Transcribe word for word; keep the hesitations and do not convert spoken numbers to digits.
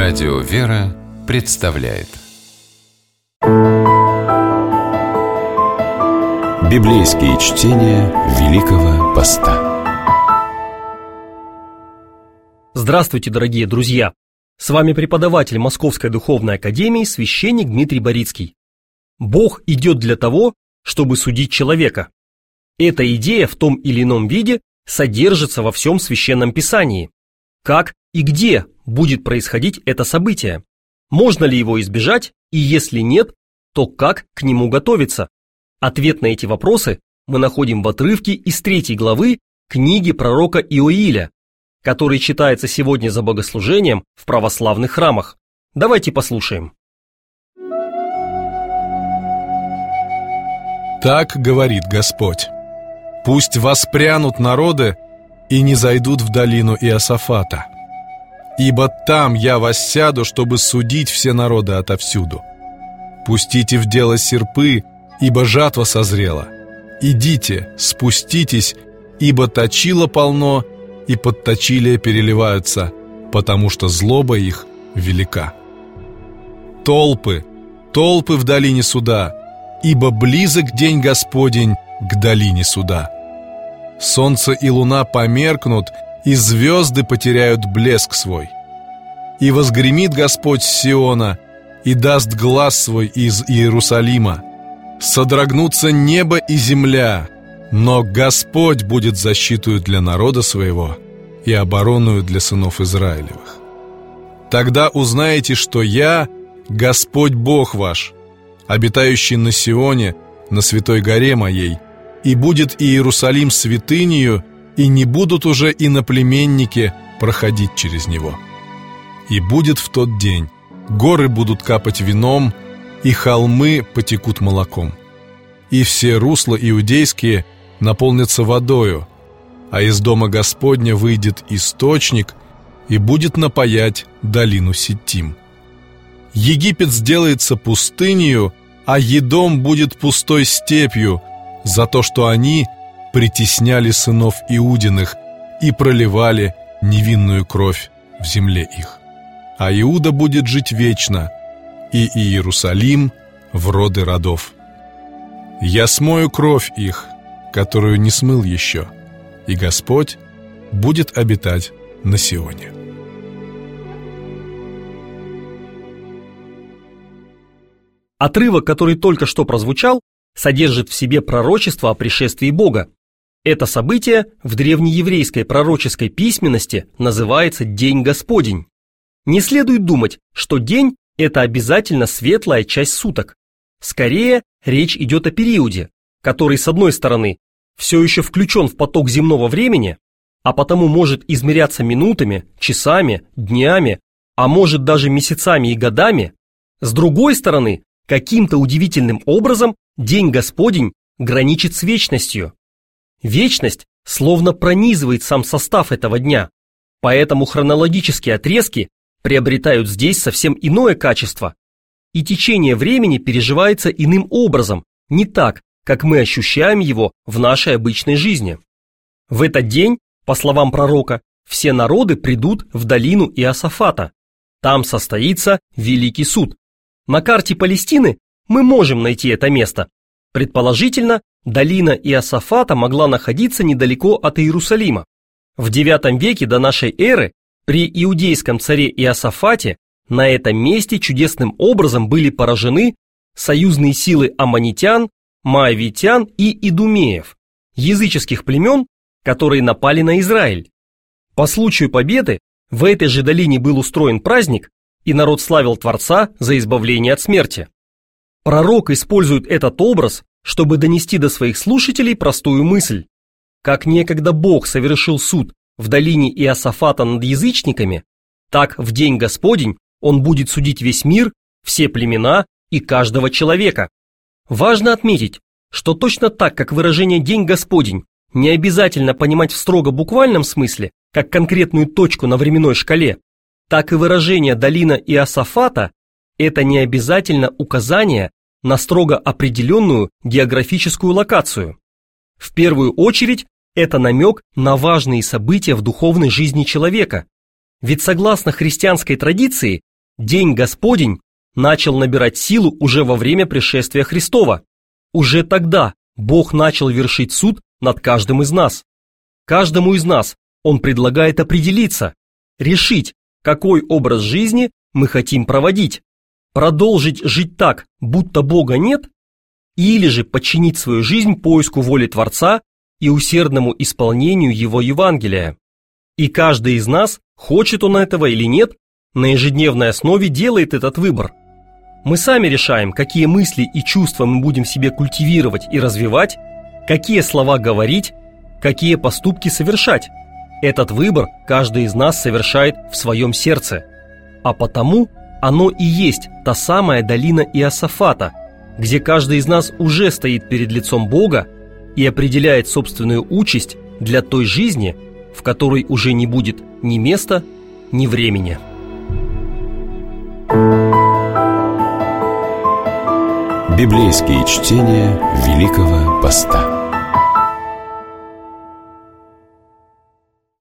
Радио «Вера» представляет Библейские чтения Великого Поста. Здравствуйте, дорогие друзья! С вами преподаватель Московской Духовной Академии, священник Дмитрий Борицкий. Бог идет для того, чтобы судить человека. Эта идея в том или ином виде содержится во всем Священном Писании. Как и где будет происходить это событие? Можно ли его избежать? И если нет, то как к нему готовиться? Ответ на эти вопросы мы находим в отрывке из третьей главы книги пророка Иоиля, который читается сегодня за богослужением в православных храмах. Давайте послушаем. Так говорит Господь: пусть воспрянут народы и не зайдут в долину Иосафата, ибо там я воссяду, чтобы судить все народы отовсюду. Пустите в дело серпы, ибо жатва созрела. Идите, спуститесь, ибо точила полно, и подточилия переливаются, потому что злоба их велика. Толпы, толпы в долине суда, ибо близок день Господень к долине суда. Солнце и луна померкнут, и звезды потеряют блеск свой. И возгремит Господь с Сиона, и даст глас свой из Иерусалима. Содрогнутся небо и земля, но Господь будет защитою для народа своего и обороною для сынов Израилевых. Тогда узнаете, что я, Господь Бог ваш, обитающий на Сионе, на святой горе моей, и будет Иерусалим святынею, и не будут уже иноплеменники проходить через него. И будет в тот день: горы будут капать вином, и холмы потекут молоком, и все русла иудейские наполнятся водою, а из дома Господня выйдет источник и будет напоять долину Ситтим. Египет сделается пустынею, а Едом будет пустой степью, за то, что они притесняли сынов Иудиных и проливали невинную кровь в земле их. А Иуда будет жить вечно, и Иерусалим в роды родов. Я смою кровь их, которую не смыл еще, и Господь будет обитать на Сионе. Отрывок, который только что прозвучал, содержит в себе пророчество о пришествии Бога. Это событие в древнееврейской пророческой письменности называется День Господень. Не следует думать, что день – это обязательно светлая часть суток. Скорее, речь идет о периоде, который, с одной стороны, все еще включен в поток земного времени, а потому может измеряться минутами, часами, днями, а может даже месяцами и годами. С другой стороны, каким-то удивительным образом День Господень граничит с вечностью. Вечность словно пронизывает сам состав этого дня, поэтому хронологические отрезки приобретают здесь совсем иное качество, и течение времени переживается иным образом, не так, как мы ощущаем его в нашей обычной жизни. В этот день, по словам пророка, все народы придут в долину Иосафата. Там состоится Великий суд. На карте Палестины мы можем найти это место. Предположительно, долина Иосафата могла находиться недалеко от Иерусалима. В девятом веке до нашей эры при иудейском царе Иосафате на этом месте чудесным образом были поражены союзные силы аммонитян, моавитян и идумеев, языческих племен, которые напали на Израиль. По случаю победы в этой же долине был устроен праздник, и народ славил Творца за избавление от смерти. Пророк использует этот образ, чтобы донести до своих слушателей простую мысль. Как некогда Бог совершил суд в долине Иосафата над язычниками, так в день Господень Он будет судить весь мир, все племена и каждого человека. Важно отметить, что точно так, как выражение «День Господень» не обязательно понимать в строго буквальном смысле, как конкретную точку на временной шкале, так и выражение «долина Иосафата» – это не обязательно указание на строго определенную географическую локацию. В первую очередь, это намек на важные события в духовной жизни человека. Ведь согласно христианской традиции, День Господень начал набирать силу уже во время пришествия Христова. Уже тогда Бог начал вершить суд над каждым из нас. Каждому из нас Он предлагает определиться, решить, какой образ жизни мы хотим проводить, продолжить жить так, будто Бога нет, или же подчинить свою жизнь поиску воли Творца и усердному исполнению Его Евангелия. И каждый из нас, хочет он этого или нет, на ежедневной основе делает этот выбор. Мы сами решаем, какие мысли и чувства мы будем в себе культивировать и развивать, какие слова говорить, какие поступки совершать. Этот выбор каждый из нас совершает в своем сердце. А потому оно и есть та самая долина Иосафата, где каждый из нас уже стоит перед лицом Бога и определяет собственную участь для той жизни, в которой уже не будет ни места, ни времени. Библейские чтения Великого Поста.